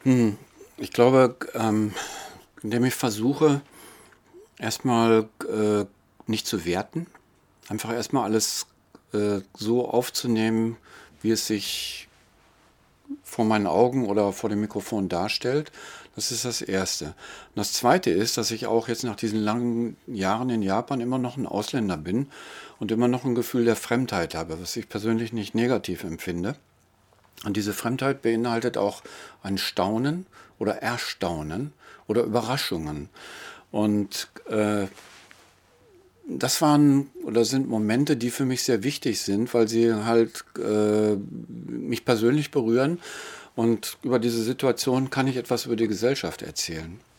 Hm, Ich glaube, indem ich versuche, erstmal nicht zu werten, einfach erstmal alles so aufzunehmen, wie es sich vor meinen Augen oder vor dem Mikrofon darstellt. Das ist das Erste. Und das Zweite ist, dass ich auch jetzt nach diesen langen Jahren in Japan immer noch ein Ausländer bin und immer noch ein Gefühl der Fremdheit habe, was ich persönlich nicht negativ empfinde. Und diese Fremdheit beinhaltet auch ein Staunen oder Erstaunen oder Überraschungen. Und das waren oder sind Momente, die für mich sehr wichtig sind, weil sie halt mich persönlich berühren. Und über diese Situation kann ich etwas über die Gesellschaft erzählen.